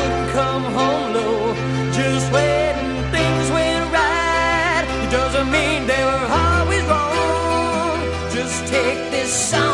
wouldn't come home low. Just when things went right, it doesn't mean they were always wrong. Just take this song